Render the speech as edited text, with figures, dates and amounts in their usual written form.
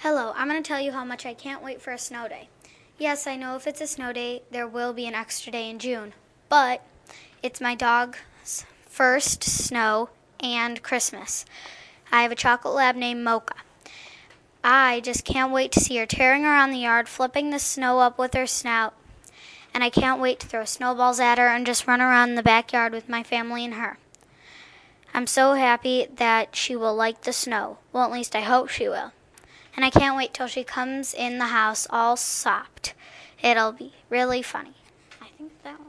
Hello, I'm going to tell you how much I can't wait for a snow day. Yes, I know if it's a snow day, there will be an extra day in June, but it's my dog's first snow and Christmas. I have a chocolate lab named Mocha. I just can't wait to see her tearing around the yard, flipping the snow up with her snout, and I can't wait to throw snowballs at her and just run around in the backyard with my family and her. I'm so happy that she will like the snow. Well, at least I hope she will. And I can't wait till she comes in the house all sopped. It'll be really funny. I think that